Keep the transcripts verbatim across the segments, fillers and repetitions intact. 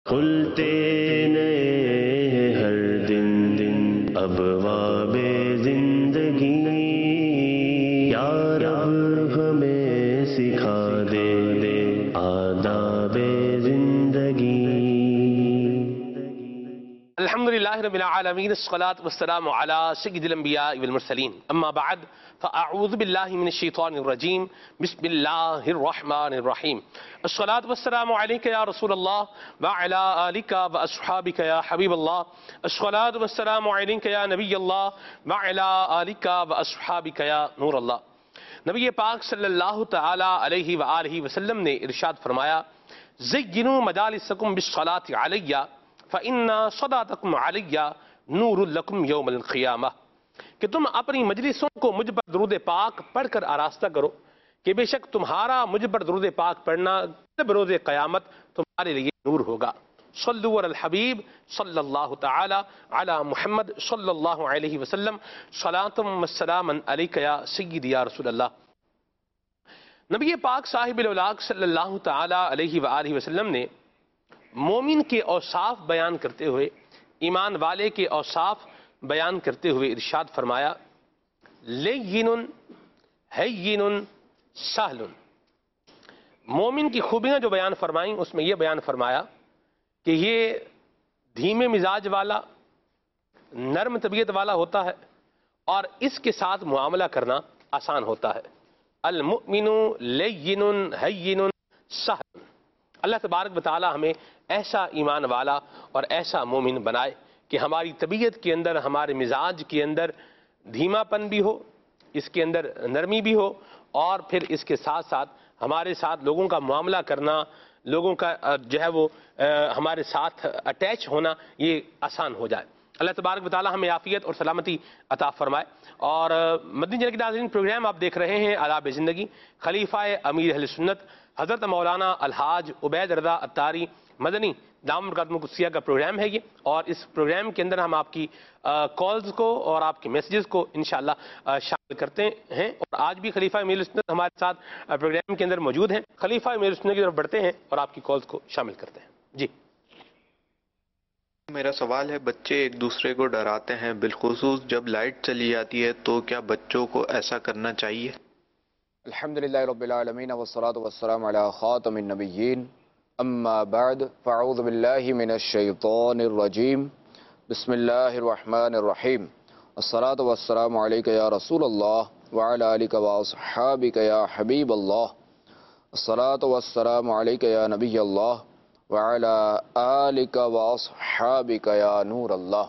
کھلتے نئے ہر دن دن ابواب زندگی، یا رب ہمیں سکھا دے دے آداب زندگی۔ الحمدللہ رب العالمین، الصلاة والسلام علی سید الانبیاء والمرسلین، اما بعد فاعوذ باللہ من الشیطان الرجیم، بسم اللہ الرحمن الرحیم۔ الصلاة والسلام علیک یا رسول اللہ وعلی آلک واصحابک یا حبیب اللہ، الصلاة والسلام علیک یا نبی اللہ وعلی آلک واصحابک یا نور اللہ۔ نبی پاک صلی اللہ تعالی علیہ وآلہ وسلم نے ارشاد فرمایا، زینوا مجالسکم بالصلاة علیہ فَإِنَّ صَلَاتَكُمْ عَلَيَّ نُورٌ لَكُمْ يَوْمَ الْقِيَامَةِ، کہ تم اپنی مجلسوں کو مجھ پر درود پاک پڑھ کر آراستہ کرو کہ بے شک تمہارا مجھ پر درود پاک پڑھنا بروز قیامت تمہارے لیے نور ہوگا۔ صلو علی الحبیب صلی اللہ تعالی علی محمد صلی اللہ علیہ وسلم، صلاۃ و سلام علیک یا سیدی یا رسول اللہ۔ نبی پاک صاحب الاولاق صلی اللہ تعالی علیہ وآلہ وسلم نے مومن کے اوصاف بیان کرتے ہوئے، ایمان والے کے اوصاف بیان کرتے ہوئے ارشاد فرمایا، لین ہین سہل۔ مومن کی خوبیاں جو بیان فرمائیں اس میں یہ بیان فرمایا کہ یہ دھیمے مزاج والا، نرم طبیعت والا ہوتا ہے اور اس کے ساتھ معاملہ کرنا آسان ہوتا ہے۔ المؤمن لین ہین سہل۔ اللہ تبارک و تعالی ہمیں ایسا ایمان والا اور ایسا مومن بنائے کہ ہماری طبیعت کے اندر، ہمارے مزاج کے اندر دھیما پن بھی ہو، اس کے اندر نرمی بھی ہو، اور پھر اس کے ساتھ ساتھ ہمارے ساتھ لوگوں کا معاملہ کرنا، لوگوں کا جو ہے وہ ہمارے ساتھ اٹیچ ہونا یہ آسان ہو جائے۔ اللہ تبارک و تعالی ہمیں عافیت اور سلامتی عطا فرمائے۔ اور مدنی چینل کے ناظرین، پروگرام آپ دیکھ رہے ہیں آداب زندگی، خلیفہ امیر اہل سنت حضرت مولانا الحاج عبید رضا اتاری مدنی دامت برکاتہ القدسیہ کا پروگرام ہے یہ، اور اس پروگرام کے اندر ہم آپ کی کالز کو اور آپ کے میسیجز کو انشاءاللہ شامل کرتے ہیں۔ اور آج بھی خلیفہ امیر سنت ہمارے ساتھ پروگرام کے اندر موجود ہیں۔ خلیفہ امیر سنت کی طرف بڑھتے ہیں اور آپ کی کالز کو شامل کرتے ہیں۔ جی، میرا سوال ہے، بچے ایک دوسرے کو ڈراتے ہیں، بالخصوص جب لائٹ چلی جاتی ہے، تو کیا بچوں کو ایسا کرنا چاہیے؟ الحمدللہ رب العالمین والصلاة والسلام علی خاتم النبیین، اما بعد فاعوذ باللہ من الشیطان الرجیم، بسم اللہ الرحمن الرحیم، الصلاة والسلام علیک یا رسول اللہ وعلی آلک واصحابک یا حبیب اللہ، الصلاة والسلام علیک یا نبی اللہ وعلی آلک واصحابک یا نور اللہ۔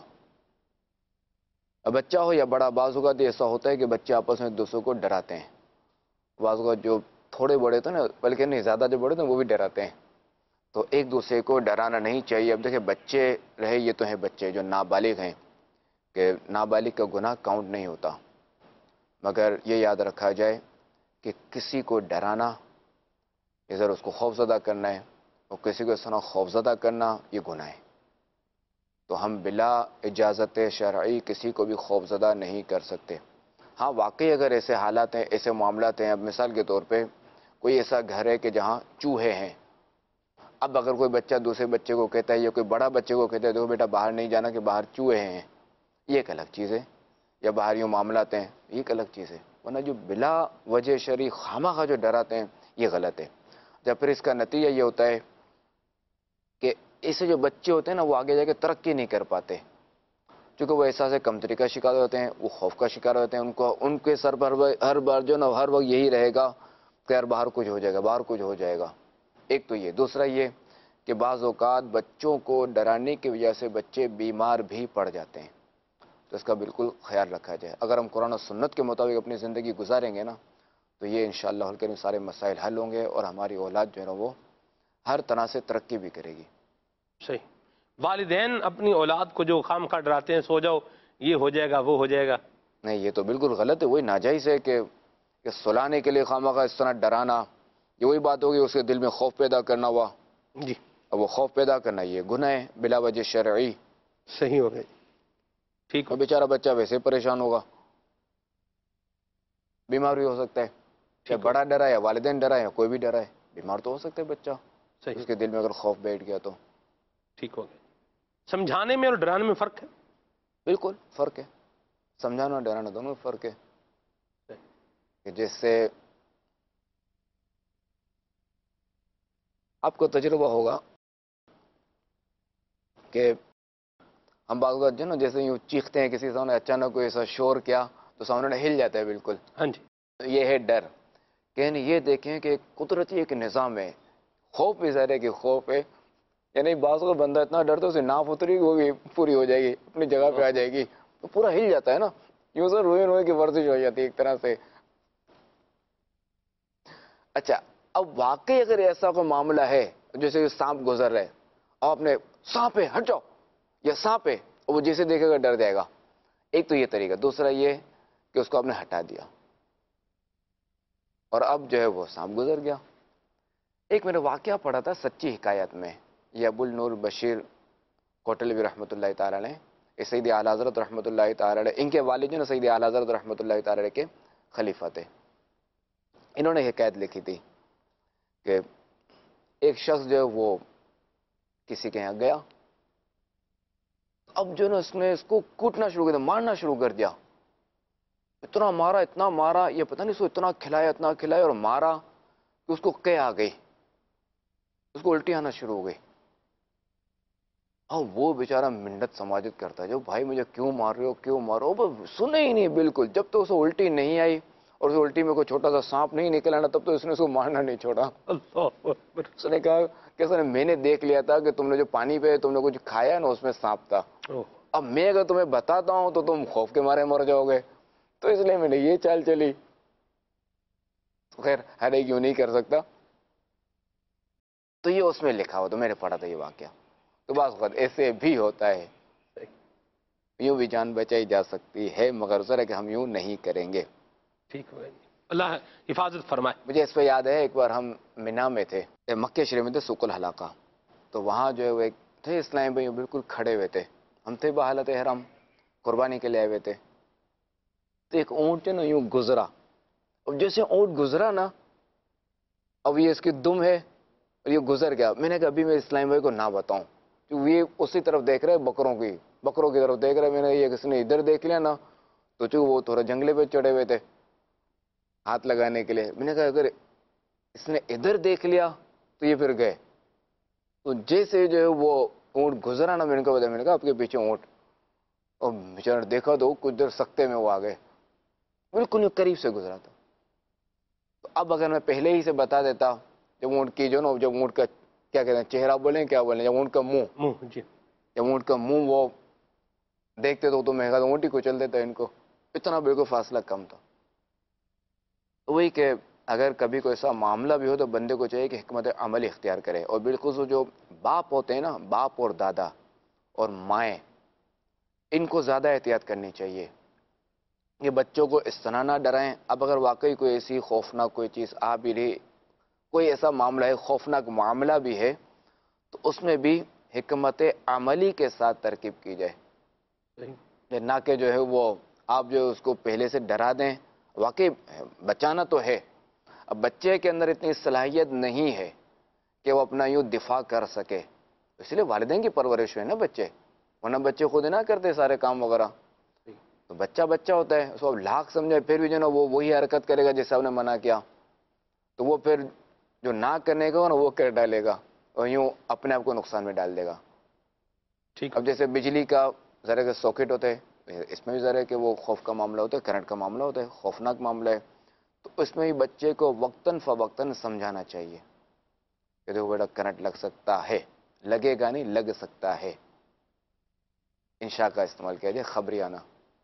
اب بچہ ہو یا بڑا، بعض اوقات ایسا ہوتا ہے کہ بچے آپس میں دوسروں کو ڈراتے ہیں۔ بعض اوقات جو تھوڑے بڑے تھے نا، بلکہ نہیں زیادہ جو بڑے تھے وہ بھی ڈراتے ہیں، تو ایک دوسرے کو ڈرانا نہیں چاہیے۔ اب دیکھیں، بچے رہے یہ تو ہیں بچے جو نابالغ ہیں، کہ نابالغ کا گناہ کاؤنٹ نہیں ہوتا، مگر یہ یاد رکھا جائے کہ کسی کو ڈرانا، ادھر اس کو خوفزدہ کرنا ہے، اور کسی کو اس طرح خوفزدہ کرنا یہ گناہ ہے۔ تو ہم بلا اجازت شرعی کسی کو بھی خوفزدہ نہیں کر سکتے۔ ہاں، واقعی اگر ایسے حالات ہیں، ایسے معاملات ہیں، اب مثال کے طور پہ کوئی ایسا گھر ہے کہ جہاں چوہے ہیں، اب اگر کوئی بچہ دوسرے بچے کو کہتا ہے یا کوئی بڑا بچے کو کہتا ہے دیکھو بیٹا باہر نہیں جانا کہ باہر چوہے ہیں، یہ ایک الگ چیز ہے، یا باہر یوں معاملات ہیں، یہ ایک الگ چیز ہے۔ ورنہ جو بلا وجہ شرعی خواہ جو ڈراتے ہیں یہ غلط ہے۔ جب پھر اس کا نتیجہ یہ ہوتا ہے کہ ایسے جو بچے ہوتے ہیں نا، وہ آگے جا کے ترقی نہیں کر پاتے، کیونکہ وہ احساس کمتری کا شکار ہوتے ہیں، وہ خوف کا شکار ہوتے ہیں۔ ان کو ان کے سر پر ہر بار جو نا ہر وقت یہی رہے گا کہ یار باہر کچھ ہو جائے گا، باہر کچھ ہو جائے گا۔ ایک تو یہ، دوسرا یہ کہ بعض اوقات بچوں کو ڈرانے کی وجہ سے بچے بیمار بھی پڑ جاتے ہیں، تو اس کا بالکل خیال رکھا جائے۔ اگر ہم قرآن و سنت کے مطابق اپنی زندگی گزاریں گے نا، تو یہ انشاءاللہ الکریم سارے مسائل حل ہوں گے، اور ہماری اولاد جو ہے نا وہ ہر طرح سے ترقی بھی کرے گی۔ صحیح۔ والدین اپنی اولاد کو جو خام خواہ ڈراتے ہیں، سو جاؤ یہ ہو جائے گا وہ ہو جائے گا، نہیں، یہ تو بالکل غلط ہے، وہی ناجائز ہے کہ کہ سلانے کے لیے خواہ مخواہ اس طرح ڈرانا، یہ وہی بات ہوگی اس کے دل میں خوف پیدا کرنا ہوا، جی اور وہ خوف پیدا کرنا یہ گناہ ہے بلا وجہ شرعی۔ صحیح ہو گئی، ٹھیک ہو، اور بیچارہ بچہ ویسے پریشان ہوگا، بیمار بھی ہو سکتا ہے، چاہے بڑا ڈرا ہے یا والدین ڈرا ہے یا کوئی بھی ڈرا ہے، بیمار تو ہو سکتا ہے بچہ، صحیح، اس کے دل میں اگر خوف بیٹھ گیا تو۔ ٹھیک ہو گیا. سمجھانے میں اور ڈرانے میں فرق ہے. بالکل فرق ہے، سمجھانا اور ڈرانا دونوں میں فرق ہے. کہ جس سے آپ کو تجربہ ہوگا کہ ہم بعض اوقات جو نا جیسے یوں چیختے ہیں کسی سامنے، اچانک کوئی ایسا شور کیا تو سامنے ہل جاتا ہے بالکل. ہاں جی. یہ ہے ڈر. کہ یہ دیکھیں کہ قدرتی ایک نظام ہے. خوف بھی ظاہر ہے کہ خوف ہے، یعنی بعض کو بندہ اتنا ڈرتا ہے اسے ناف اتری وہ بھی پوری ہو جائے گی، اپنی جگہ پہ آ جائے گی تو پورا ہل جاتا ہے نا. یوں سر روئے روئے کی ورزش ہو جاتی ہے ایک طرح سے. اچھا اب واقعی اگر ایسا کوئی معاملہ ہے جیسے سانپ گزر رہے اور آپ نے سانپ ہے ہٹ جاؤ یا سانپ ہے، اور وہ جیسے دیکھے گا ڈر جائے گا، ایک تو یہ طریقہ. دوسرا یہ کہ اس کو آپ نے ہٹا دیا اور اب جو ہے وہ سانپ گزر گیا. ایک میں نے واقعہ پڑھا تھا سچی حکایت میں، یہ ابو النور بشیر کوٹلوی رحمۃ اللہ تعالی علیہ، یہ سید اعلیٰ حضرت رحمۃ اللہ تعالی علیہ، ان کے والد جو نا سید اعلیٰ حضرت رحمۃ اللہ تعالی علیہ کے خلیفہ تھے. انہوں نے حکایت لکھی تھی کہ ایک شخص جو ہے وہ کسی کے یہاں گیا، اب جو نا اس نے اس کو کوٹنا شروع کر دیا، مارنا شروع کر دیا. اتنا مارا اتنا مارا، یہ پتہ نہیں اس کو اتنا کھلایا اتنا کھلایا اور مارا کہ اس کو قے آ گئی، اس کو الٹی آنا شروع ہو گئی. اب وہ بیچارہ منت سماجت کرتا ہے، جو بھائی مجھے کیوں مار رہے ہو کیوں مار رہے ہو، وہ سنے ہی نہیں بالکل. جب تو اسے الٹی نہیں آئی اور اس الٹی میں کوئی چھوٹا سا سانپ نہیں نکل آنا تب تو اس نے اس کو مارنا نہیں چھوڑا. اس نے کہا کہ سر میں نے دیکھ لیا تھا کہ تم نے جو پانی پہ تم نے کچھ کھایا نا اس میں سانپ تھا، اب میں اگر تمہیں بتاتا ہوں تو تم خوف کے مارے مر جاؤ گے، تو اس لیے میں نے یہ چال چلی. خیر ہر ایک یوں نہیں کر سکتا. تو یہ اس میں لکھا ہوا تو میں نے پڑھا تھا یہ واقعہ. تو بعض وقت ایسے بھی ہوتا ہے، یوں بھی جان بچائی جا سکتی ہے، مگر ذرا کہ ہم یوں نہیں کریں گے. ٹھیک ہو گیا. اللہ حفاظت فرمائے. مجھے اس پہ یاد ہے ایک بار ہم مینا میں تھے، مکہ شریف میں تھے سوق الحلاقہ، تو وہاں جو ہے وہ ایک تھے اسلام بھائی بالکل کھڑے ہوئے تھے، ہم تھے بحالت احرام قربانی کے لیے آئے ہوئے تھے. تو ایک اونٹ جو نا یوں گزرا، اب جیسے اونٹ گزرا نا، اب یہ اس کی دم ہے اور یہ گزر گیا. میں نے کہا ابھی میں اسلام بھائی کو نہ بتاؤں، کیونکہ یہ اسی طرف دیکھ رہے بکروں کی بکروں کی طرف دیکھ رہے. میں نے یہ کس نے ادھر دیکھ لیا نا، تو چونکہ وہ تھوڑا جنگلے پہ چڑھے ہوئے تھے ہاتھ لگانے کے لیے، میں نے کہا اگر اس نے ادھر دیکھ لیا تو یہ پھر گئے. تو جیسے جو ہے وہ اونٹ گزرا نا، میں نے کہا میں نے کہا آپ کے پیچھے اونٹ، اور بیچارہ دیکھا تو کچھ دیر سکتے میں وہ آ گئے، بالکل قریب سے گزرا تھا. تو اب اگر میں پہلے ہی سے بتا دیتا، جب اونٹ کی جو نا جب اونٹ کا کیا کہتے ہیں چہرہ بولیں کیا بولیں، جب اونٹ کا منہ منہ جی جب اونٹ کا منہ وہ دیکھتے تو تو میں کہا اونٹ ہی کو چل دیتا ان کو، اتنا بالکل فاصلہ کم تھا. وہی کہ اگر کبھی کوئی ایسا معاملہ بھی ہو تو بندے کو چاہیے کہ حکمت عمل اختیار کرے. اور بالخصوص جو باپ ہوتے ہیں نا، باپ اور دادا اور مائیں، ان کو زیادہ احتیاط کرنی چاہیے کہ بچوں کو اس طرح نہ ڈرائیں. اب اگر واقعی کوئی ایسی خوفناک کوئی چیز آ بھی رہی، کوئی ایسا معاملہ ہے خوفناک معاملہ بھی ہے، تو اس میں بھی حکمت عملی کے ساتھ ترکیب کی جائے، نہ کہ جو ہے وہ آپ جو اس کو پہلے سے ڈرا دیں. واقعی بچانا تو ہے، اب بچے کے اندر اتنی صلاحیت نہیں ہے کہ وہ اپنا یوں دفاع کر سکے، اس لیے والدین کی پرورش ہے نا بچے، ورنہ بچے خود نہ کرتے سارے کام وغیرہ. تو بچہ بچہ ہوتا ہے، اس کو اب لاکھ سمجھے پھر بھی جو نا وہ وہی حرکت کرے گا جیسے آپ نے منع کیا، تو وہ پھر جو نہ کرنے کا نا وہ کر ڈالے گا اور یوں اپنے آپ کو نقصان میں ڈال دے گا. ٹھیک. اب جیسے بجلی کا ذرا کہ ساکٹ ہوتے ہیں، اس میں بھی ذرا کہ وہ خوف کا معاملہ ہوتا ہے، کرنٹ کا معاملہ ہوتا ہے، خوفناک معاملہ ہے. تو اس میں بھی بچے کو وقتاً فوقتاً سمجھانا چاہیے کہ دیکھو بیٹا کرنٹ لگ سکتا ہے، لگے گا نہیں لگ سکتا ہے. انشاء کا استعمال کیا جائے خبریانہ،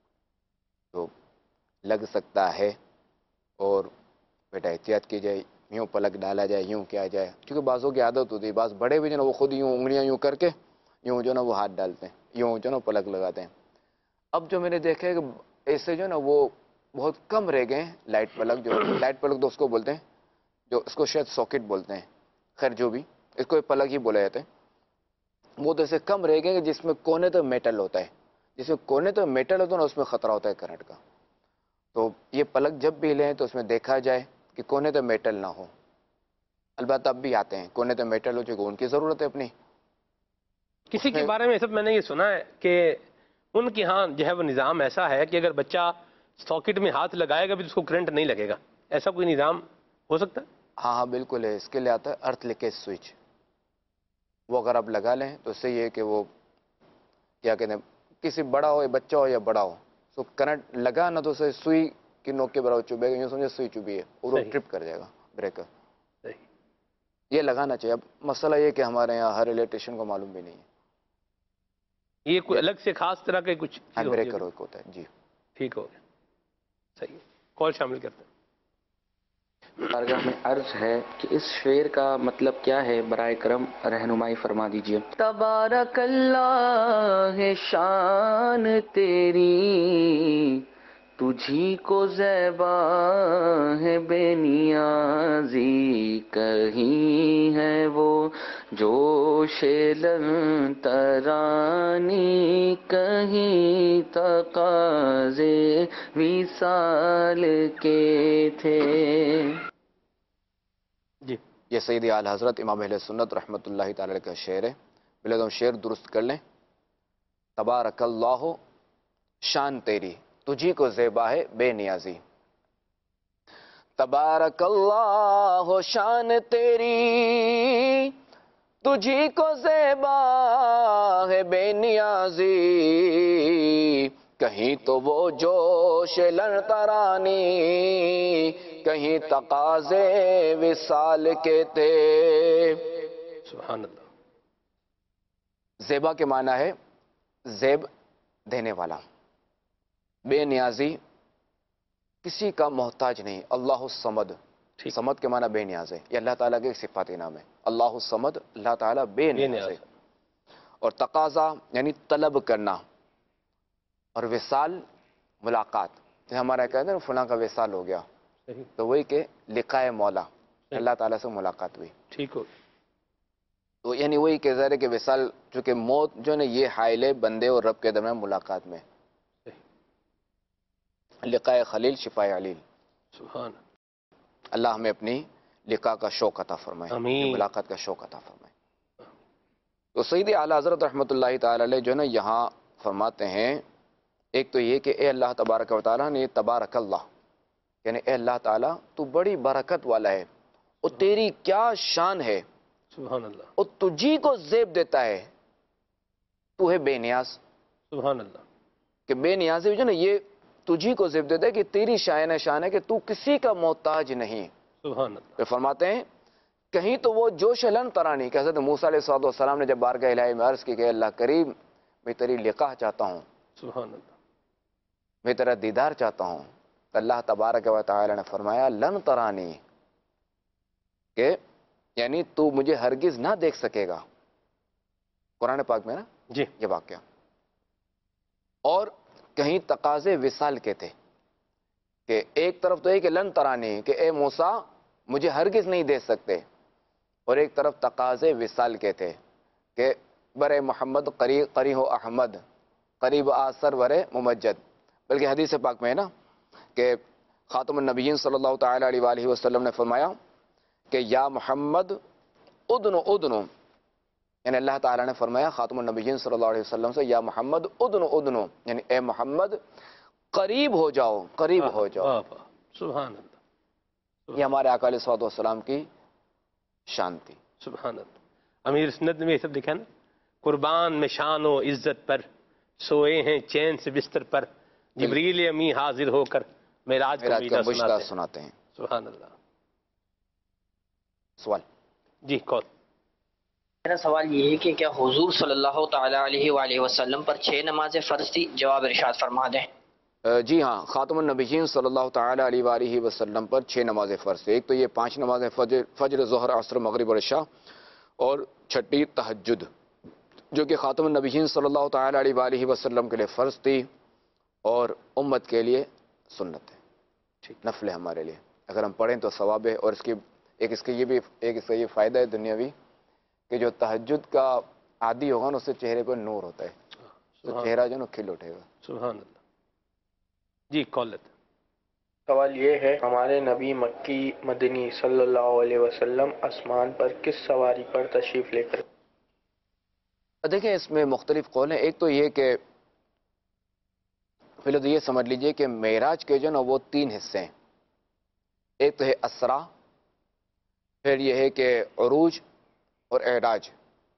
تو لگ سکتا ہے اور بیٹا احتیاط کی جائے، یوں پلک ڈالا جائے یوں کیا جائے. کیونکہ بعضوں کی عادت ہوتی ہے، بعض بڑے بھی جو نا وہ خود یوں انگلیاں یوں کر کے یوں جو نا وہ ہاتھ ڈالتے ہیں، یوں جو نا پلک لگاتے ہیں. اب جو میں نے دیکھا ہے کہ ایسے جو نا وہ بہت کم رہ گئے ہیں لائٹ پلک، جو لائٹ پلک تو اس کو بولتے ہیں، جو اس کو شاید ساکٹ بولتے ہیں، خیر جو بھی اس کو پلک ہی بولا جاتا ہے. وہ تو ایسے کم رہ گئے کہ جس میں کونے تو میٹل ہوتا ہے، جس میں کونے تو میٹل ہوتا ہے نا اس میں خطرہ ہوتا ہے کرنٹ کا. تو یہ پلک جب بھی لیں تو اس میں دیکھا جائے کہ کونے تو میٹل نہ ہو. البتہ اب بھی آتے ہیں کونے تو میٹل ہو چکے ان کی ضرورت ہے اپنی، کسی کے بارے میں سب میں نے یہ سنا ہے کہ ان کے ہاں جو ہے وہ نظام ایسا ہے کہ اگر بچہ ساکٹ میں ہاتھ لگائے گا بھی تو اس کو کرنٹ نہیں لگے گا، ایسا کوئی نظام ہو سکتا ہے؟ ہاں ہاں بالکل ہے، اس کے لیے آتا ہے ارتھ لیکیج سوئچ، وہ اگر آپ لگا لیں تو اس سے یہ ہے کہ وہ کیا کہتے ہیں، کسی بڑا ہو یا بچہ ہو یا بڑا ہو، تو کرنٹ لگا نا تو اسے سوئی کی نوک کے برابر چبھے گا، یوں سمجھے سوئی چبھی ہے اور وہ صحیح ٹرپ کر جائے گا بریکر. صحیح. یہ لگانا چاہیے. اب مسئلہ یہ کہ ہمارے یہاں ہر الیکٹریشین کو معلوم بھی نہیں ہے. یہ کوئی الگ سے خاص طرح کا کچھ چیز ہینڈ ہوتی بریکر ہے؟ ہوتا ہے جی. ٹھیک ہو گیا، صحیح ہے. کال شامل کرتے ہیں. بارگاہ میں عرض ہے کہ اس شعر کا مطلب کیا ہے، برائے کرم رہنمائی فرما دیجیے. تبارک اللہ ہے شان تیری، تجھی کو زیبا ہے بے نیازی، کہیں ہے وہ جوش لن ترانی، کہیں تقاضے وصال کے تھے. جی یہ سیدی اعلی حضرت امام اہل سنت رحمۃ اللہ تعالی علیہ کا شعر ہے. پہلے تو ہم شعر درست کر لیں. تبارک اللہ شان تیری، تجھی کو زیبا ہے بے نیازی. تبارک اللہ شان تیری، تجھی کو زیبا ہے بے نیازی، کہیں تو وہ جوش لڑترانی، کہیں تقاضے وصال کے تھے. سبحان اللہ. زیبا کے معنی ہے زیب دینے والا، بے نیازی کسی کا محتاج نہیں. اللہ الصمد، ٹھیک. صمد کے معنی بے نیاز ہے. یہ اللہ تعالیٰ کے ایک صفاتی نام ہے. اللہ الصمد، اللہ تعالیٰ بے بے نیاز ہے. نیاز. اور تقاضا یعنی طلب کرنا، اور وصال ملاقات. جیسے ہمارا کہتے ہیں فلاں کا وصال ہو گیا، صحیح. تو وہی کہ لقائے مولا، اللہ تعالیٰ سے ملاقات ہوئی. ٹھیک ہو. تو یعنی وہی کہ ظاہر ہے کہ وصال، چونکہ موت جو ہے نا یہ حائل ہے بندے اور رب کے درمیان ملاقات میں. لقائے خلیل شفائے علیل. سبحان. اللہ ہمیں اپنی لقاء کا شوق عطا فرمائے، آمین. ملاقات کا شوق عطا فرمائے. تو سیدی اعلی حضرت رحمۃ اللہ تعالی علیہ جو ہے نا یہاں فرماتے ہیں، ایک تو یہ کہ اے اللہ تبارک و تعالیٰ نے، تبارک اللہ یعنی اے اللہ تعالیٰ تو بڑی برکت والا ہے، اور تیری کیا شان ہے، سبحان اللہ. اور تجھی کو زیب دیتا ہے، تو ہے بے نیاز. سبحان اللہ. کہ بے نیازی جو ہے نا یہ تجھی کو زیب دیتا ہے، کہ تیری شان ہے، شان ہے کہ تو کسی کا محتاج نہیں. سبحان اللہ. پھر فرماتے ہیں کہیں تو وہ جوش لن ترانی، کہ حضرت موسیٰ علیہ الصلوۃ والسلام نے جب بارگاہ الہی میں عرض کی کہ اللہ کریم میں تیری لقاء چاہتا ہوں، سبحان اللہ. میں تیرا دیدار چاہتا ہوں، تو اللہ تبارک و تعالی نے فرمایا لن ترانی، کہ یعنی تو مجھے ہرگز نہ دیکھ سکے گا. قرآن پاک میں نا جی. یہ واقعہ. اور کہیں تقاضے وصال کے تھے، کہ ایک طرف تو یہ کہ لن ترانی کہ اے موسیٰ مجھے ہرگز نہیں دیکھ سکتے، اور ایک طرف تقاضے وصال کے تھے کہ برے محمد قریب قری ہو احمد، قریب آثر برے ممجد. بلکہ حدیث پاک میں ہے نا کہ خاتم النبیین صلی اللہ تعالی علیہ وآلہ وسلم نے فرمایا کہ یا محمد ادنو ادنو، یعنی اللہ تعالیٰ نے فرمایا خاتم النبیین صلی اللہ علیہ وسلم سے یا محمد ادنو ادنو، یعنی اے محمد قریب ہو جاؤ، قریب ہو جاؤ. واہ واہ. سبحان اللہ. یہ ہمارے آقا علیہ الصلوۃ والسلام کی شان تھی. سبحان اللہ. امیر سنت میں یہ سب لکھا نا، قربان میں شان و عزت پر سوئے ہیں چین سے بستر پر، جبریل امی حاضر ہو کر معراج کا میراج کا مجدہ مجدہ سناتے ہیں. سناتے ہیں. سبحان اللہ. سوال جی کال. میرا سوال یہ ہے کہ کیا حضور صلی اللہ تعالی علیہ وآلہ وسلم پر چھ نمازیں فرض تھی؟ جواب ارشاد فرما دیں. جی ہاں، خاتم النبیین صلی اللہ تعالی علیہ وآلہ وسلم پر چھ نمازیں فرض تھیں. ایک تو یہ پانچ نمازیں فجر فجر ظہر عصر مغرب اور عشاء، اور چھٹی تہجد جو کہ خاتم النبیین صلی اللہ تعالی علیہ وآلہ وسلم کے لیے فرض تھی اور امت کے لیے سنت ہے، نفل ہے ہمارے لیے. اگر ہم پڑھیں تو ثواب ہے. اور اس کی ایک اس کے یہ بھی ایک اس کا یہ فائدہ ہے دنیاوی کہ جو تہجد کا عادی ہوگا نا اس سے چہرے پر نور ہوتا ہے، تو چہرہ جو ہے نا کھل اٹھے گا. سبحان اللہ. جی کال لیتے. سوال یہ ہے ہمارے نبی مکی مدنی صلی اللہ علیہ وسلم آسمان پر کس سواری پر تشریف لے کر؟ دیکھیں اس میں مختلف قول ہیں. ایک تو یہ کہ پہلے تو یہ سمجھ لیجئے کہ معراج کے جو نا وہ تین حصے ہیں. ایک تو ہے اسرا، پھر یہ ہے کہ عروج اور اعراج.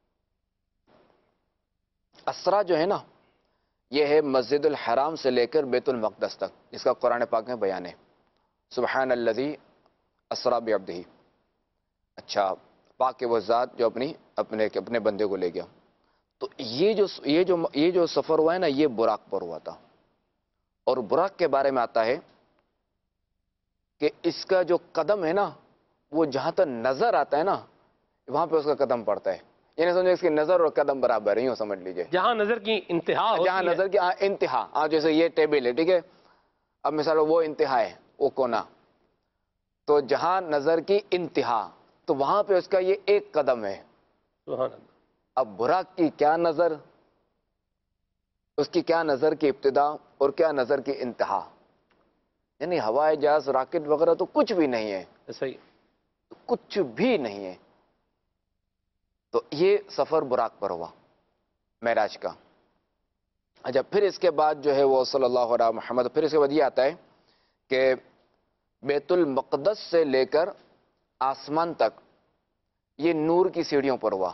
اسرا جو ہے نا یہ ہے مسجد الحرام سے لے کر بیت المقدس تک، جس کا قرآن پاک میں بیان ہے. سبحان الذی اسرا بعبدہ. اچھا، پاک کے وہ ذات جو اپنی اپنے اپنے بندے کو لے گیا. تو یہ جو یہ جو یہ جو سفر ہوا ہے نا یہ براق پر ہوا تھا. اور براق کے بارے میں آتا ہے کہ اس کا جو قدم ہے نا وہ جہاں تک نظر آتا ہے نا وہاں پہ اس کا قدم پڑتا ہے. یعنی سمجھے اس کی نظر اور قدم برابر ہے، یوں سمجھ لیجئے. جہاں نظر کی انتہا ہوتی جہاں ہے. نظر کی ہاں انتہا، ہاں جیسے یہ ٹیبل ہے، ٹھیک ہے، اب مثال وہ انتہا ہے، وہ کونا، تو جہاں نظر کی انتہا تو وہاں پہ اس کا یہ ایک قدم ہے. سبحان اللہ. اب براق کی کیا نظر، اس کی کیا نظر کی ابتدا اور کیا نظر کی انتہا. یعنی ہوائی جہاز راکٹ وغیرہ تو کچھ بھی نہیں ہے، صحیح، کچھ بھی نہیں ہے. تو یہ سفر براق پر ہوا معراج کا. اچھا، پھر اس کے بعد جو ہے وہ صلی اللہ علیہ محمد، پھر اس کے بعد یہ آتا ہے کہ بیت المقدس سے لے کر آسمان تک یہ نور کی سیڑھیوں پر ہوا،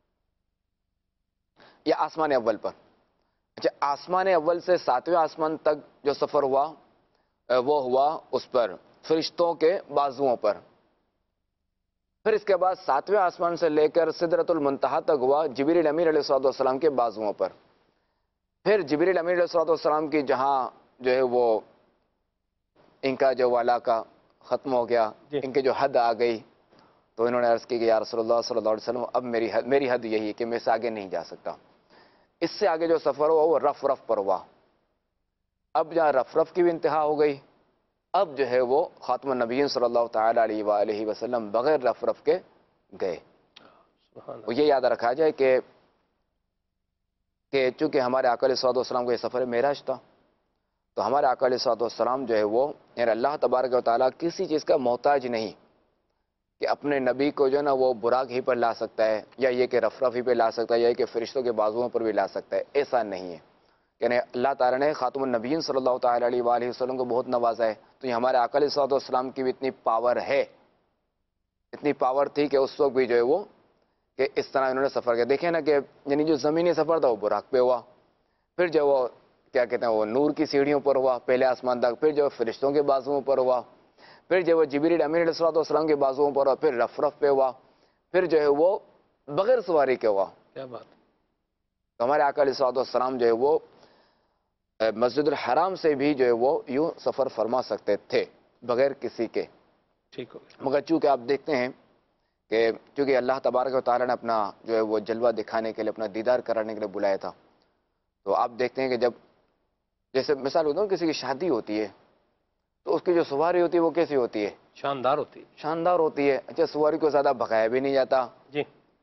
یا آسمان اول پر. اچھا، آسمان اول سے ساتویں آسمان تک جو سفر ہوا وہ ہوا اس پر فرشتوں کے بازوؤں پر. پھر اس کے بعد ساتویں آسمان سے لے کر سدرۃ المنتہا تک ہوا جبریل امین علیہ الصلوۃ والسلام کے بازوؤں پر. پھر جبریل امین علیہ الصلوۃ والسلام کی جہاں جو ہے وہ ان کا جو والا کا ختم ہو گیا، ان کی جو حد آ گئی، تو انہوں نے عرض کی کہ یا رسول اللہ صلی اللہ علیہ وسلم اب میری حد میری حد یہی ہے کہ میں اس سے آگے نہیں جا سکتا. اس سے آگے جو سفر ہوا وہ رف رف پر ہوا. اب جہاں رف رف کی بھی انتہا ہو گئی، اب جو ہے وہ خاتم النبیین صلی اللہ تعالی علیہ وآلہ وسلم بغیر رف رف کے گئے. وہ یہ یاد رکھا جائے کہ کہ چونکہ ہمارے آقا علیہ الصلوۃ والسلام کا یہ سفر معراج تھا، تو ہمارے آقا علیہ الصلوۃ والسلام جو ہے وہ یعنی اللہ تبارک و تعالیٰ کسی چیز کا محتاج نہیں کہ اپنے نبی کو جو ہے نا وہ براق ہی پر لا سکتا ہے، یا یہ کہ رف رف ہی پہ لا سکتا ہے، یا یہ کہ فرشتوں کے بازوؤں پر بھی لا سکتا ہے. ایسا نہیں ہے. یعنی اللہ تعالیٰ نے خاتم النبیین صلی اللہ تعالی علیہ وآلہ وسلم کو بہت نوازا ہے. تو یہ ہمارے آقا علیہ الصلوۃ والسلام کی بھی اتنی پاور ہے، اتنی پاور تھی کہ اس وقت بھی جو ہے وہ کہ اس طرح انہوں نے سفر کیا. دیکھیں نا کہ یعنی جو زمینی سفر تھا وہ براق پہ ہوا، پھر جو وہ کیا کہتے ہیں وہ نور کی سیڑھیوں پر ہوا پہلے آسمان تک، پھر جو فرشتوں کے بازوؤں پر ہوا، پھر جو وہ جبریل امین علیہ الصلوۃ والسلام کے بازوؤں پر ہوا، پھر رف رف پہ ہوا، پھر جو ہے وہ بغیر سواری کے ہوا. کیا بات. تو ہمارے آقا علیہ الصلوۃ والسلام جو ہے وہ مسجد الحرام سے بھی جو ہے وہ یوں سفر فرما سکتے تھے بغیر کسی کے. ٹھیک ہو. مگر چونکہ آپ دیکھتے ہیں کہ چونکہ اللہ تبارک و تعالیٰ نے اپنا جو ہے وہ جلوہ دکھانے کے لیے، اپنا دیدار کرانے کے لیے بلایا تھا، تو آپ دیکھتے ہیں کہ جب جیسے مثال ہوتا ہے کسی کی شادی ہوتی ہے تو اس کی جو سواری ہوتی ہے وہ کیسی ہوتی ہے؟ شاندار ہوتی ہے. شاندار ہوتی ہے. اچھا، سواری کو زیادہ بھگایا بھی نہیں جاتا. جی.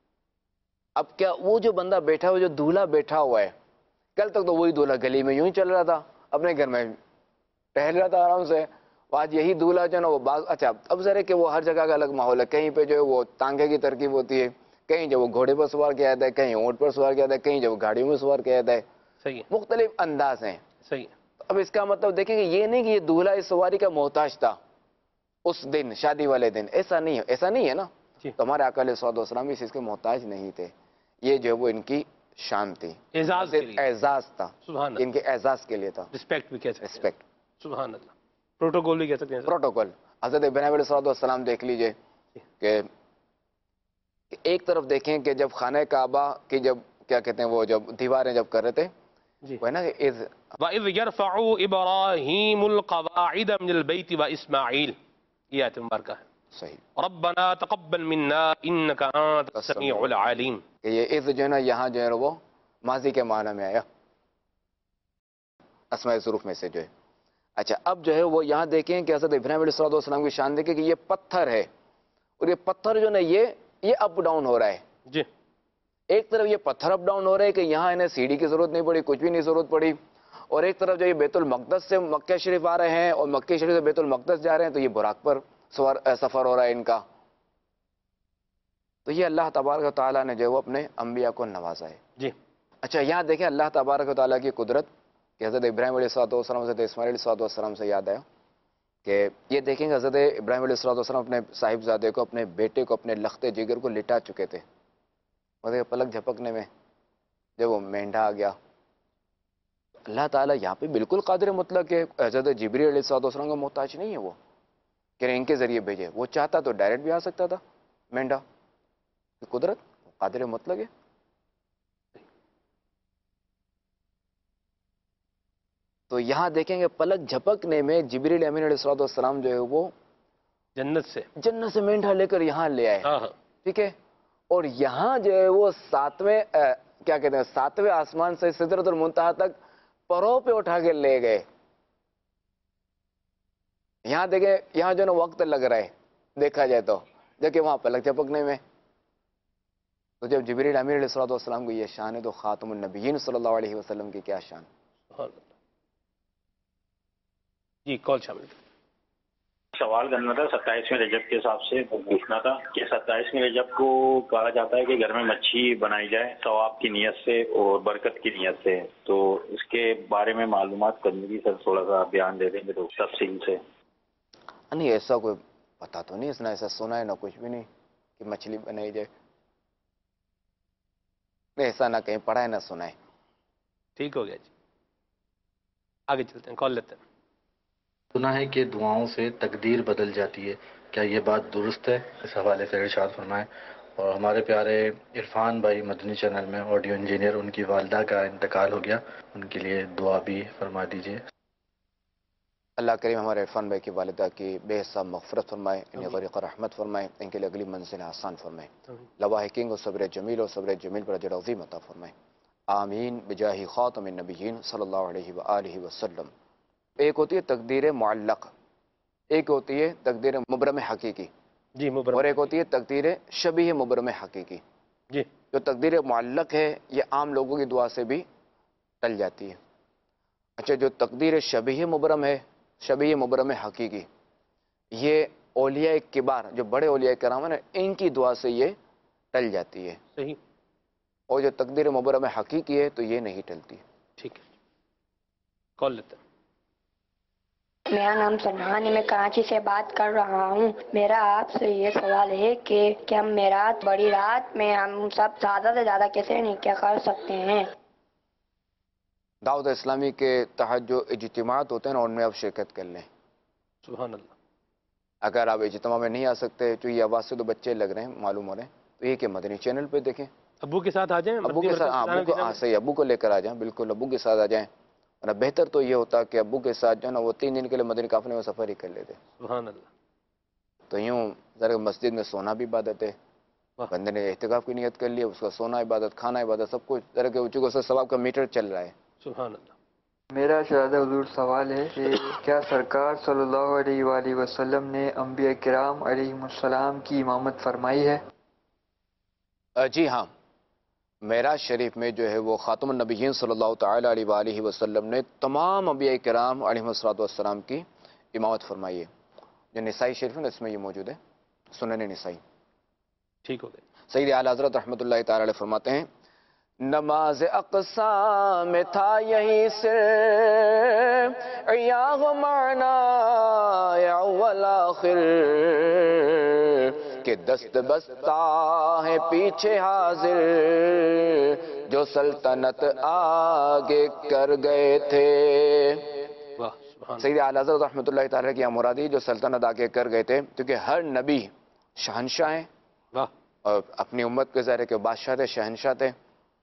اب کیا وہ جو بندہ بیٹھا ہوا، جو دولہا بیٹھا ہوا ہے، کل تک تو وہی دولہا گلی میں یوں ہی چل رہا تھا، اپنے گھر میں ٹہل رہا تھا آرام سے. آج یہی دولہا جو ہے نا وہ باغ. اچھا، اب ذرا کہ وہ ہر جگہ کا الگ ماحول ہے. کہیں پہ جو ہے وہ تانگے کی ترکیب ہوتی ہے، کہیں جو وہ گھوڑے پر سوار کیا جاتا ہے، کہیں اونٹ پر سوار کیا جاتا ہے، کہیں جو وہ گاڑیوں میں سوار کیا جاتا ہے. صحیح ہے. مختلف انداز ہیں. صحیح. اب اس کا مطلب دیکھیں کہ یہ نہیں کہ یہ دولہا اس سواری کا محتاج تھا اس دن، شادی والے دن. ایسا نہیں ہے، ایسا نہیں ہے نا. تو ہمارے آقا علیہ الصلوۃ والسلام اس چیز کے محتاج نہیں تھے. یہ جو ہے وہ ان کی شان تھی، اعزاز کے لیے. اعزاز تھا. سبحان اللہ. ان کے اعزاز کے لیے تھا. رسپیکٹ بھی کہہ سکتے ہیں. رسپیکٹ. سبحان اللہ. پروٹوکول بھی کہہ سکتے ہیں. پروٹوکول. حضرت ابراہیم علیہ الصلوۃ والسلام دیکھ لیجئے کہ ایک طرف دیکھیں کہ جب خانہ کعبہ کی جب کیا کہتے ہیں وہ جب دیواریں جب کر رہے تھے، جی، وہ ہے نا کہ اذ وَإِذْ يَرْفَعُ إِبْرَاهِيمُ الْقَوَاعِدَ مِنَ الْبَيْتِ وَإِسْمَاعِيلُ. یہ آیت مبارکہ ہے. صحیح. رَبَّنَا تَقَبَّلْ مِنَّا إِنَّكَ أَنْتَ السَّمِيعُ الْعَلِيمُ. کہ یہ اذ جو ہے نا یہاں جو ہے وہ ماضی کے معنی میں آیا، اسماء ظروف میں سے جو ہے. اچھا، اب جو ہے وہ یہاں دیکھیں کہ حضرت ابراہیم علیہ الصلوۃ والسلام کی شان دیکھیں کہ یہ پتھر ہے، اور یہ پتھر جو نا یہ یہ اپ ڈاؤن ہو رہا ہے. جی. ایک طرف یہ پتھر اپ ڈاؤن ہو رہا ہے کہ یہاں انہیں سیڑھی کی ضرورت نہیں پڑی، کچھ بھی نہیں ضرورت پڑی، اور ایک طرف جو یہ بیت المقدس سے مکہ شریف آ رہے ہیں اور مکہ شریف سے بیت المقدس جا رہے ہیں، تو یہ براق پر سوار سفر ہو رہا ہے ان کا. تو یہ اللہ تبارک و تعالیٰ نے جو ہے وہ اپنے انبیاء کو نوازا ہے. جی. اچھا یہاں دیکھیں اللہ تبارک و تعالیٰ کی قدرت کہ حضرت ابراہیم علیہ الصلوۃ والسلام حضرت اسماعیل علیہ الصلوۃ والسلام سے یاد آیا کہ یہ دیکھیں گے حضرت ابراہیم علیہ الصلوۃ والسلام اپنے صاحبزادے کو اپنے بیٹے کو اپنے لخت جگر کو لٹا چکے تھے، اور پلک جھپکنے میں جب وہ مینڈھا آ گیا، اللہ تعالیٰ یہاں پہ بالکل قادر مطلق ہے، حضرت جبریل علیہ الصلوۃ والسلام کا محتاج نہیں ہے وہ کہ ان کے ذریعے بھیجے، وہ چاہتا تو ڈائریکٹ بھی آ سکتا تھا مینڈھا، قدرت قادر مطلق ہے۔ تو یہاں دیکھیں گے پلک جھپکنے میں جبریل امین علیہ الصلوۃ والسلام جو ہے وہ جنت سے جنت سے مینڈھا لے کر یہاں لے آئے، ہاں ہاں ٹھیک ہے، اور یہاں جو ہے وہ ساتویں کیا کہتے ہیں ساتویں آسمان سے سدرۃ المنتہا تک پروں پہ اٹھا کے لے گئے۔ یہاں دیکھیں یہاں جو ہے نا وقت لگ رہا ہے دیکھا جائے تو، جبکہ وہاں پلک جھپکنے میں، تو جب جبریل امین علیہ الصلوۃ والسلام کو یہ شان ہے تو خاتم النبیین صلی اللہ علیہ وسلم کی کیا شان۔ جی کال شامل سوال کرنا تھا ستائیسویں رجب کے حساب سے پوچھنا تھا کہ ستائیسویں رجب کو کہا جاتا ہے کہ گھر میں مچھی بنائی جائے ثواب کی نیت سے اور برکت کی نیت سے، تو اس کے بارے میں معلومات کرنے کی سر تھوڑا سا بیان دے دیں گے تو تفصیل سے۔ نہیں ایسا کوئی پتا تو نہیں، اس نے ایسا سنا ہے نہ کچھ بھی نہیں کہ مچھلی بنائی جائے، ایسا نہ کہیں پڑھا ہے نہ سنا ہے۔ ٹھیک ہو گیا جی، آگے چلتے ہیں، کال لیتے ہیں۔ سنا ہے کہ دعاؤں سے تقدیر بدل جاتی ہے، کیا یہ بات درست ہے؟ اس حوالے سے ارشاد فرمائیں۔ اور ہمارے پیارے عرفان بھائی مدنی چینل میں آڈیو انجینئر، ان کی والدہ کا انتقال ہو گیا، ان کے لیے دعا بھی فرما دیجیے۔ اللہ کریم ہمارے عرفان بھائی کی والدہ کی بے حساب مغفرت فرمائے، انہیں غریق رحمت فرمائے، ان کے لیے اگلی منزل آسان فرمائے، لواحقین کو صبر جمیل اور صبر جمیل پر اجر عظیم عطا فرمائے، آمین بجاہ خاتم النبیین صلی اللہ علیہ وآلہ وسلم۔ ایک ہوتی ہے تقدیر معلق، ایک ہوتی ہے تقدیر مبرم حقیقی، جی مبرم، اور ایک ہوتی ہے تقدیر شبیہ مبرم حقیقی۔ جی جو تقدیر معلق ہے یہ عام لوگوں کی دعا سے بھی ٹل جاتی ہے۔ اچھا جو تقدیر شبیہ مبرم ہے، شبیہ مبرم حقیقی، یہ اولیاء کبار جو بڑے اولیاء کرام ہیں نا ان کی دعا سے یہ ٹل جاتی ہے، صحیح، اور جو تقدیر مبرم حقیقی ہے تو یہ نہیں ٹلتی۔ ٹھیک ہے، کال لیتے ہیں۔ میرا نام سنہان ہے، میں کراچی سے بات کر رہا ہوں۔ میرا آپ سے یہ سوال ہے کہ کیا ہم میرات بڑی رات میں ہم سب زیادہ سے زیادہ کیسے نہیں کیا کر سکتے ہیں؟ دعوت اسلامی کے تحت جو اجتماعات ہوتے ہیں نا ان میں آپ شرکت کر لیں۔ سبحان اللہ۔ اگر آپ اجتماع میں نہیں آ سکتے تو یہ آواز سے تو بچے لگ رہے ہیں معلوم ہو رہے ہیں، تو یہ کہ مدنی چینل پہ دیکھیں، ابو کے ساتھ آ جائیں، ابو کے ساتھ، ابو کو ہاں صحیح، ابو کو لے کر آ جائیں، بالکل ابو کے ساتھ آ جائیں، ورنہ بہتر تو یہ ہوتا کہ ابو کے ساتھ جو ہے نا وہ تین دن کے لیے مدنی قافلے میں سفر ہی کر لیتے۔ سبحان اللہ۔ تو یوں ذرا مسجد میں سونا بھی عبادت ہے، بندے نے اعتکاف کی نیت کر لی، اس کا سونا عبادت، کھانا عبادت، سب کچھ ذرا کہ اونچی کو ثواب کا میٹر چل رہا ہے۔ سبحان اللہ۔ میرا شہزادہ حضور سوال ہے کہ کیا سرکار صلی اللہ علیہ وآلہ وسلم نے انبیاء کرام علیہ السلام کی امامت فرمائی ہے؟ جی ہاں، معراج شریف میں جو ہے وہ خاتم النبیین صلی اللہ تعالی علیہ وآلہ وسلم نے تمام انبیاء کرام علیہ السلام کی امامت فرمائی ہے۔ جو نسائی شریف ہے اس میں یہ موجود ہے، سنن نسائی۔ ٹھیک ہو گئے۔ سید اعلی حضرت رحمۃ اللہ تعالی علیہ فرماتے ہیں نماز اقصا میں تھا یہی سر یا معنی یا اول آخر کہ دست بستہ ہے پیچھے حاضر جو سلطنت آگے کر گئے تھے۔ سید اعلی حضرت رحمۃ اللہ تعالی کی مرادی جو سلطنت آگے کر گئے تھے، کیونکہ ہر نبی شہنشاہ ہیں اور اپنی امت کے ظاہر کے بادشاہ تھے، شہنشاہ تھے۔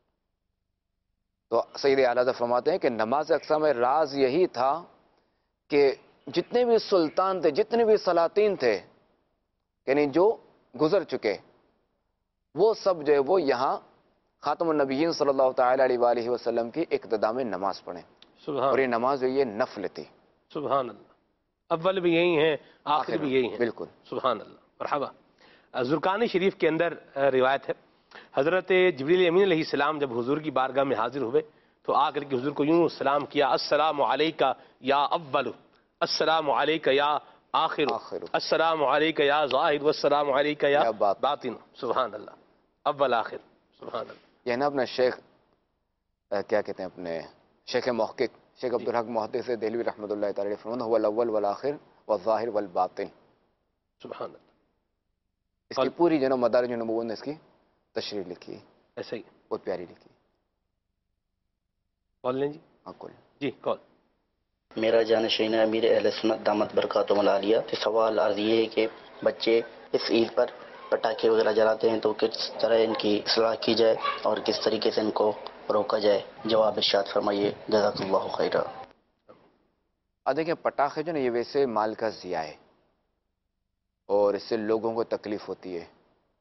تو سید اعلی حضرت فرماتے ہیں کہ نماز اقصا میں راز یہی تھا کہ جتنے بھی سلطان تھے، جتنے بھی سلاطین تھے، یعنی جو گزر چکے، وہ سب جو ہے وہ یہاں خاتم النبیین صلی اللہ تعالی علیہ وآلہ وسلم کی اقتداء میں نماز پڑھیں، اور یہ نماز جو یہ نفل تھی۔ سبحان اللہ، اول بھی یہی ہیں، آخر بھی یہی ہیں، بالکل، سبحان اللہ، مرحبا۔ زرقانی شریف کے اندر روایت ہے، حضرت جبریل امین علیہ السلام جب حضور کی بارگاہ میں حاضر ہوئے تو آ کر کے حضور کو یوں سلام کیا، السلام علیکہ یا اول، السلام علیکہ یا آخر، السلام علیکہ یا ظاہر، والسلام علیکہ یا باطن۔ سبحان اللہ، اول آخر، سبحان اللہ۔ یہ نا اپنا شیخ کیا کہتے ہیں اپنے شیخ محقق شیخ عبدالحق محدث دہلوی رحمۃ اللہ تعالی فرماتے ہیں هو الاول والآخر والظاہر والباطن. سبحان اللہ. اس کی پوری جو ہے مدارج النبوت نے اس کی تشریح لکھی. ایسے ہی بہت پیاری لکھی. کال لیں جی. ہاں کال. جی کال. میرا جانشین امیر اہل سنت دامت برکاتہم العالیہ. سوال عرض یہ ہے کہ بچے اس عید پر پٹاخے وغیرہ جلاتے ہیں تو کس طرح ان کی اصلاح کی جائے اور کس طریقے سے ان کو روکا جائے؟ جواب ارشاد فرمائیے جزاک اللہ خیرہ. دیکھیں پٹاخے جو نا یہ ویسے مال کا ضیاع ہے اور اس سے لوگوں کو تکلیف ہوتی ہے.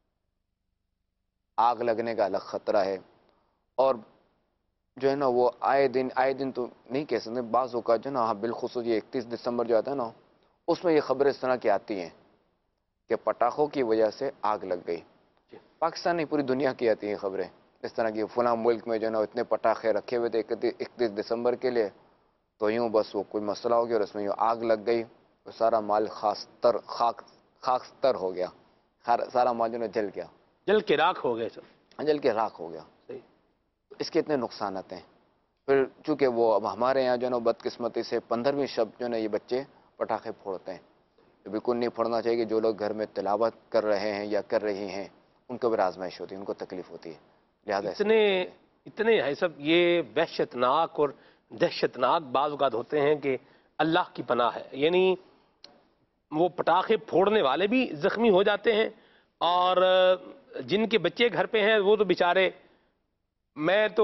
آگ لگنے کا الگ خطرہ ہے اور جو ہے نا وہ آئے دن آئے دن تو نہیں کہہ سکتے. بعض اوقات جو نا ہاں بالخصوص یہ اکتیس دسمبر جو آتا ہے نا اس میں یہ خبریں اس طرح کی آتی ہیں کہ پٹاخوں کی وجہ سے آگ لگ گئی. پاکستان نہیں پوری دنیا کی آتی ہیں خبریں اس طرح کی. فلاں ملک میں جو ہے نا اتنے پٹاخے رکھے ہوئے تھے اکتیس دسمبر کے لیے تو یوں بس وہ کوئی مسئلہ ہو گیا اور اس میں یوں آگ لگ گئی تو سارا مال خاص تر خاک خاکستر ہو گیا. سارا مال جو ہے جل گیا. جل کے راکھ ہو گئے سر. جل کے راکھ ہو گیا. اس کے اتنے نقصانات ہیں. پھر چونکہ وہ اب ہمارے یہاں جو ہے نا بدقسمتی سے پندرہویں شب جو ہے نا یہ بچے پٹاخے پھوڑتے ہیں. بالکل نہیں پھوڑنا چاہیے کہ جو لوگ گھر میں تلاوت کر رہے ہیں یا کر رہی ہیں ان کو بھی آزمائش ہوتی ہے, ان کو تکلیف ہوتی ہے. لہٰذا اتنے اتنے ہے سب یہ وحشت ناک اور دہشت ناک بعض اوقات ہوتے ہیں کہ اللہ کی پناہ ہے. یعنی وہ پٹاخے پھوڑنے والے بھی زخمی ہو جاتے ہیں اور جن کے بچے گھر پہ ہیں وہ تو بیچارے, میں تو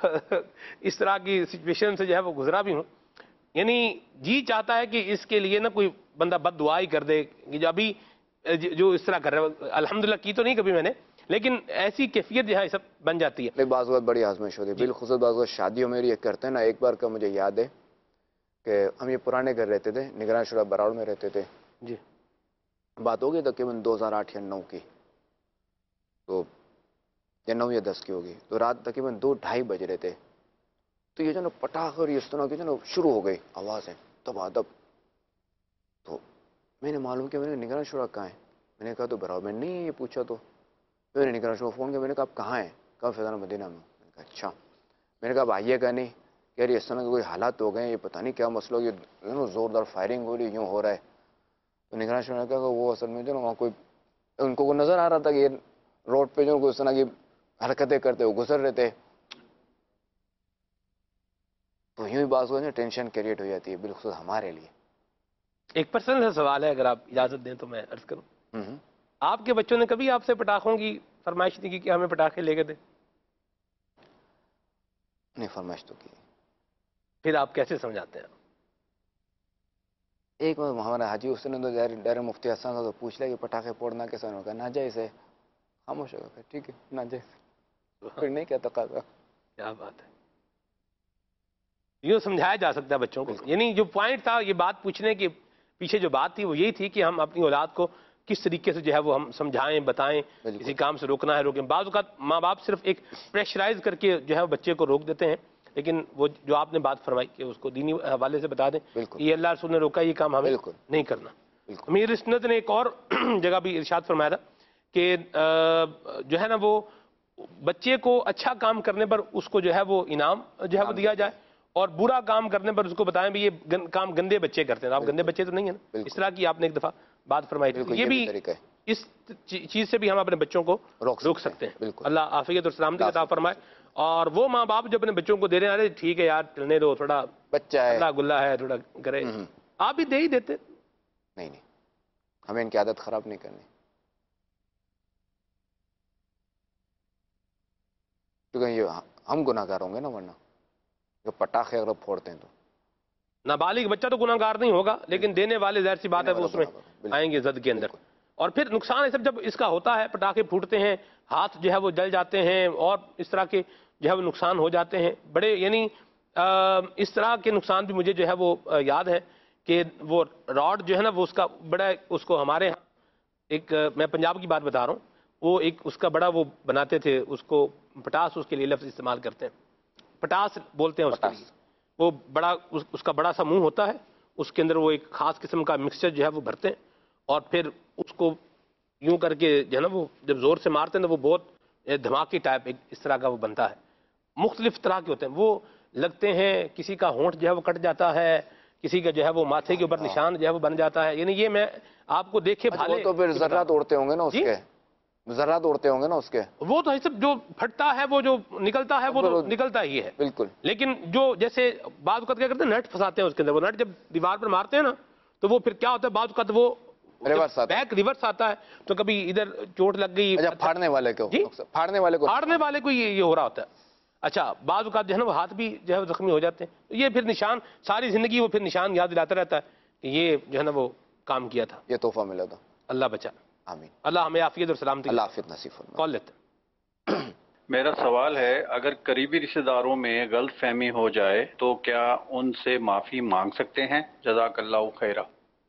اس طرح کی سچویشن سے جو ہے وہ گزرا بھی ہوں. یعنی جی چاہتا ہے کہ اس کے لیے نا کوئی بندہ بد دعا ہی کر دے کہ جو ابھی جو اس طرح کر رہا ہے. الحمدللہ کی تو نہیں کبھی میں نے, لیکن ایسی کیفیت جو ہے سب بن جاتی ہے. بعض وقت بڑی آزمائش ہوتی ہے بالخصوص بعض وقت شادیوں میں یہ کرتے ہیں نا. ایک بار کا مجھے یاد ہے کہ ہم یہ پرانے گھر رہتے تھے, نگران شورا براڑ میں رہتے تھے جی. بات ہوگی تقریباً دو ہزار آٹھ یا نو کی, تو یا نو یا دس کی ہوگی. تو رات تقریباً دو ڈھائی بج رہے تھے تو یہ جو نا پٹاخے اور اس طرح کی جو نا شروع ہو گئی آوازیں دبا دب. تو میں نے معلوم کیا, میں نے نگران شورا کہاں ہے, میں نے کہا تو براؤ میں نہیں یہ پوچھا. تو میں نے نگران شورا فون کیا, میں نے کہا آپ کہاں ہیں؟ کہا فیضان مدینہ میں. میں نے کہا اچھا. میں نے کہا اب آئیے گا نہیں؟ کہہ رہی اس طرح کے کوئی حالات ہو گئے ہیں, یہ پتہ نہیں کیا مسئلہ, یہ زوردار فائرنگ ہو رہی, یوں ہو رہا ہے. تو نگران شورا نے کہا کہ وہ اصل میں جو نا وہاں کوئی ان کو نظر آ رہا تھا کہ یہ روڈ پہ جو اس طرح کی حرکتیں کرتے وہ گزر رہے تھے. تو یوں ہی بات ہو ٹینشن کریٹ ہو جاتی ہے بالخصوص ہمارے لیے. ایک پرسنل سا سوال ہے, اگر آپ اجازت دیں تو میں عرض کروں. آپ کے بچوں نے کبھی آپ سے پٹاخوں کی فرمائش نہیں کی کہ ہمیں پٹاخے لے کے دیں؟ نہیں فرمائش تو کی. پھر آپ کیسے سمجھاتے ہیں؟ ایک بار ہمارا حاجی اس نے تو ڈائر مفتی حسن تھا تو پوچھ لیا کہ پٹاخے پھوڑنا کیسا ہوگا. ناجائز ہے. خاموش ہو گیا. ٹھیک ہے ناجائز. پھر نہیں کیا تقاضا. کیا بات ہے. یوں سمجھایا جا سکتا ہے بچوں کو. یعنی جو پوائنٹ تھا یہ بات پوچھنے کے پیچھے جو بات تھی وہ یہی تھی کہ ہم اپنی اولاد کو کس طریقے سے جو ہے وہ ہم سمجھائیں, بتائیں, کسی کام سے روکنا ہے روکیں. بعض اوقات ماں باپ صرف ایک پریشرائز کر کے جو ہے بچے کو روک دیتے ہیں, لیکن وہ جو آپ نے بات فرمائی کہ اس کو دینی حوالے سے بتا دیں یہ اللہ رسول نے روکا, یہ کام ہمیں نہیں کرنا. امیر سنت نے ایک اور جگہ بھی ارشاد فرمایا تھا کہ جو ہے نا وہ بچے کو اچھا کام کرنے پر اس کو جو ہے وہ انعام جو ہے وہ دیا جائے, اور برا کام کرنے پر اس کو بتائیں بھی یہ کام گندے بچے کرتے ہیں. آپ گندے بچے تو نہیں ہیں نا, اس طرح کی آپ نے ایک دفعہ بات فرمائی تھی. یہ بھی اس چیز سے بھی ہم اپنے بچوں کو روک سکتے ہیں. اللہ عافیت اور سلامتی عطا فرمائے. اور وہ ماں باپ جو اپنے بچوں کو دے رہے ہیں ٹھیک ہے یار چلنے دو, تھوڑا بچہ ہے, اللہ گلہ ہے, تھوڑا کرے, آپ بھی دے ہی دیتے. نہیں نہیں ہمیں ان کی عادت خراب نہیں کرنی, کیونکہ یہ ہم گناہ گار ہوں گے نا, ورنہ جو پٹاخے اگر پھوڑتے ہیں تو. نابالغ بچہ تو گناہ گار نہیں ہوگا, لیکن دینے والے ظاہر سی بات ہے وہ اس میں آئیں گے زد کے اندر. اور پھر نقصان ہے سب جب اس کا ہوتا ہے, پٹاخے پھوٹتے ہیں, ہاتھ جو ہے وہ جل جاتے ہیں اور اس طرح کے جو ہے وہ نقصان ہو جاتے ہیں بڑے. یعنی اس طرح کے نقصان بھی مجھے جو ہے وہ یاد ہے کہ وہ راڈ جو ہے نا وہ اس کا بڑا, اس کو ہمارے ہاں ایک, میں پنجاب کی بات بتا رہا ہوں, وہ ایک اس کا بڑا وہ بناتے تھے, اس کو پٹاس اس کے لیے لفظ استعمال کرتے ہیں, پٹاس بولتے ہیں اس کے لیے. وہ بڑا اس کا بڑا سا منہ ہوتا ہے, اس کے اندر وہ ایک خاص قسم کا مکسچر جو ہے وہ بھرتے ہیں, اور پھر اس کو یوں کر کے جو ہے نا وہ جب زور سے مارتے ہیں تو وہ بہت دھماکے ٹائپ ایک اس طرح کا وہ بنتا ہے. مختلف طرح کے ہوتے ہیں، وہ لگتے ہیں، کسی کا ہونٹ جو ہے وہ کٹ جاتا ہے، کسی کا جو ہے وہ ماتھے کے اوپر نشان جو ہے وہ بن جاتا ہے، یعنی یہ میں آپ کو دیکھے بھالے وہ تو پھر ذرات اڑتے ہوں گے نا اس کے، ذرات اڑتے ہوں گے نا اس کے، وہ تو سب جو پھٹتا ہے، وہ جو نکلتا ہے وہ تو نکلتا ہی ہے بالکل. لیکن جو جیسے بعض اوقات کیا کرتے ہیں، نٹ پھنساتے ہیں اس کے اندر، وہ نٹ جب دیوار پر مارتے ہیں نا تو وہ پھر کیا ہوتا ہے، بعض اوقات وہ بیک ریورس آتا ہے، تو کبھی ادھر چوٹ لگ گئی، پھاڑنے والے کو پھاڑنے والے کو پھاڑنے والے کو یہ ہو رہا ہوتا ہے. اچھا بعض اوقات جو ہے نا وہ ہاتھ بھی جو ہے زخمی ہو جاتے ہیں، یہ پھر نشان ساری زندگی وہ پھر نشان یاد دلاتا رہتا ہے کہ یہ جو ہے نا وہ کام کیا تھا، یہ تحفہ ملا تھا. اللہ بچا، آمین. اللہ ہمیں عافیت اور سلامتی، اللہ عافیت نصیب فرمائے. کال لیتے. میرا سوال ہے، اگر قریبی رشتہ داروں میں غلط فہمی ہو جائے تو کیا ان سے معافی مانگ سکتے ہیں؟ جزاک اللہ خیرہ.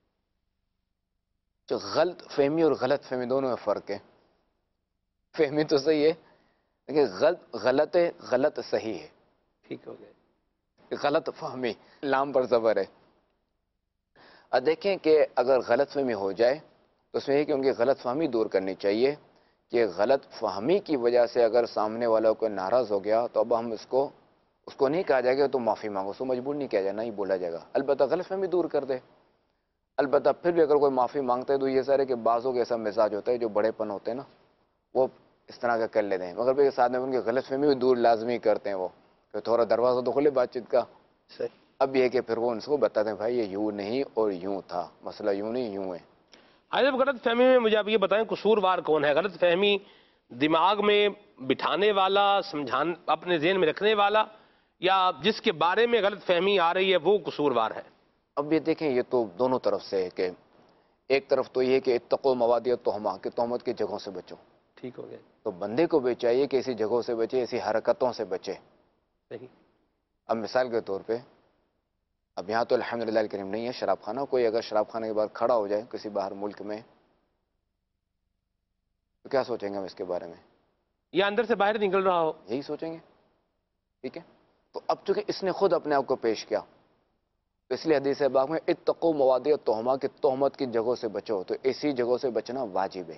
جو غلط فہمی اور غلط فہمی دونوں میں فرق ہے. فہمی تو صحیح ہے لیکن غلط غلط ہے، غلط صحیح ہے. ٹھیک ہو گیا. غلط فہمی لام پر زبر ہے. اب دیکھیں کہ اگر غلط فہمی ہو جائے تو اس میں یہ کہ ان کی غلط فہمی دور کرنی چاہیے کہ غلط فہمی کی وجہ سے اگر سامنے والا کوئی ناراض ہو گیا تو اب ہم اس کو اس کو نہیں کہا جائے گا تو معافی مانگو، اس کو مجبور نہیں کیا جائے، نہ ہی بولا جائے گا. البتہ غلط فہمی دور کر دے. البتہ پھر بھی اگر کوئی معافی مانگتا ہے تو یہ سارے کہ بعضوں کے ایسا مزاج ہوتا ہے جو بڑے پن ہوتے ہیں نا، وہ اس طرح کا کر لیتے ہیں، مگر پھر ساتھ میں ان کی غلط فہمی بھی دور لازمی کرتے ہیں، وہ کہ تھوڑا دروازہ تو کھلے بات چیت کا. اب یہ کہ پھر وہ ان کو بتاتے ہیں بھائی یہ یوں نہیں اور یوں تھا، مسئلہ یوں نہیں یوں ہے. آئے غلط فہمی میں مجھے آپ یہ بتائیں قصوروار کون ہے؟ غلط فہمی دماغ میں بٹھانے والا، سمجھان اپنے ذہن میں رکھنے والا، یا جس کے بارے میں غلط فہمی آ رہی ہے وہ قصوروار ہے؟ اب یہ دیکھیں یہ تو دونوں طرف سے ہے کہ ایک طرف تو یہ کہ اتقوا موادع التہمہ کہ تہمت کی جگہوں سے بچو. ٹھیک ہو گیا. تو بندے کو بھی چاہیے کہ ایسی جگہوں سے بچے، ایسی حرکتوں سے بچے. صحیح. اب مثال کے طور پہ اب یہاں تو الحمدللہ الکریم نہیں ہے شراب خانہ، کوئی اگر شراب خانے کے بعد کھڑا ہو جائے کسی باہر ملک میں تو کیا سوچیں گے ہم اس کے بارے میں؟ یا اندر سے باہر نکل رہا ہو، یہی سوچیں گے. ٹھیک ہے. تو اب چونکہ اس نے خود اپنے آپ کو پیش کیا تو اس لیے حدیث پاک میں اتقوا مواضع التہمہ کہ تہمت کی جگہوں سے بچو، تو ایسی جگہوں سے بچنا واجب ہے.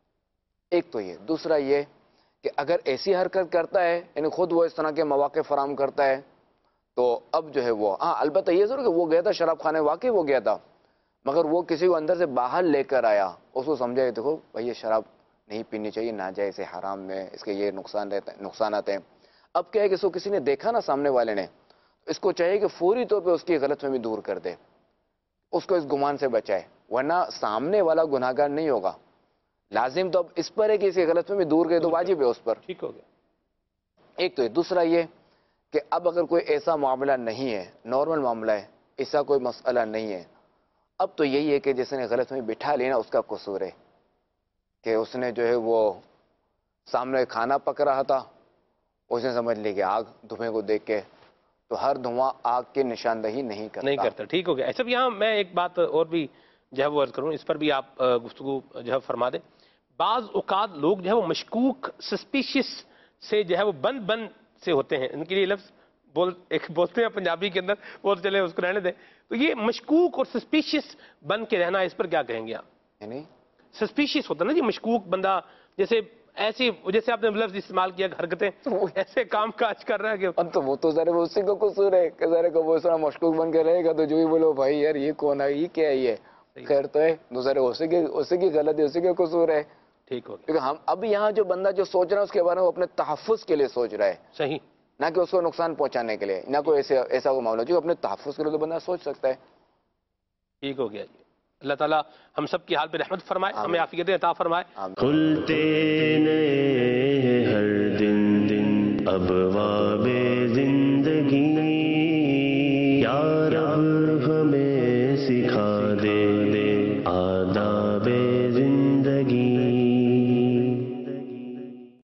ایک تو یہ. دوسرا یہ کہ اگر ایسی حرکت کرتا ہے یعنی خود وہ اس طرح کے مواقع فراہم کرتا ہے تو اب جو ہے وہ ہاں البتہ یہ ضرور کہ وہ گیا تھا شراب خانے، واقعی وہ گیا تھا، مگر وہ کسی کو اندر سے باہر لے کر آیا، اس کو سمجھا کہ دیکھو بھائی یہ شراب نہیں پینی چاہیے، ناجائز ہے، حرام میں اس کے یہ نقصان رہتا ہے، نقصانات ہیں. اب کیا ہے کہ اس کو کسی نے دیکھا نا سامنے والے نے، اس کو چاہیے کہ فوری طور پہ اس کی غلط فہمی دور کر دے، اس کو اس گمان سے بچائے، ورنہ سامنے والا گناہگار نہیں ہوگا. لازم تو اب اس پر ہے کہ اس کی غلط فہمی دور کرے تو واجب ہے اس پر. ٹھیک ہو گیا. ایک تو یہ. دوسرا یہ کہ اب اگر کوئی ایسا معاملہ نہیں ہے، نارمل معاملہ ہے، ایسا کوئی مسئلہ نہیں ہے، اب تو یہی ہے کہ جس نے غلط فہمی بٹھا لی نا اس کا قصور ہے کہ اس نے جو ہے وہ سامنے کھانا پک رہا تھا، اس نے سمجھ لی کہ آگ دھوئیں کو دیکھ کے، تو ہر دھواں آگ کی نشاندہی نہیں کرتا نہیں کرتا. ٹھیک ہو گیا. ایسا یہاں میں ایک بات اور بھی جو ہے وہ عرض کروں، اس پر بھی آپ گفتگو جو ہے فرما دیں. بعض اوقات لوگ جو ہے وہ مشکوک سسپیشیس سے جو ہے وہ بند بند سے ہوتے ہیں، ان کے لیے لفظ بول ایک بولتے ہیں پنجابی کے اندر، وہ چلے اس کو رہنے دیں. تو یہ مشکوک اور سسپیشیس بن کے رہنا، اس پر کیا کہیں گے آپ؟ یعنی سسپیشیس ہوتا نا جی، مشکوک بندہ، جیسے ایسی جیسے آپ نے لفظ استعمال کیا حرکتیں ایسے کام کاج کر رہا ہے کہ اب تو وہ تو ذرا وہ اسی کو قصور ہے کہ ذرا کو وہ اس طرح مشکوک بن کے رہے گا تو جو بھی بولو بھائی یار یہ کون ہے، یہ کیا ہے، یہ خیر تو ہے، دوسرے اسی کی اسی کی غلطی، اسی کا قصور ہے. ٹھیک ہو گیا. کیونکہ ہم اب یہاں جو بندہ جو سوچ رہا ہے اس کے بارے میں وہ اپنے تحفظ کے لیے سوچ رہا ہے، صحیح، نہ کہ اس کو نقصان پہنچانے کے لیے، نہ کوئی ایسے ایسا کوئی معاملہ جو اپنے تحفظ کے لیے تو بندہ سوچ سکتا ہے. ٹھیک ہو گیا جی. اللہ تعالیٰ ہم سب کی حال پہ رحمت فرمائے، ہمیں عافیت عطا فرمائے. کھلتے نئے ہر دن دن ابواب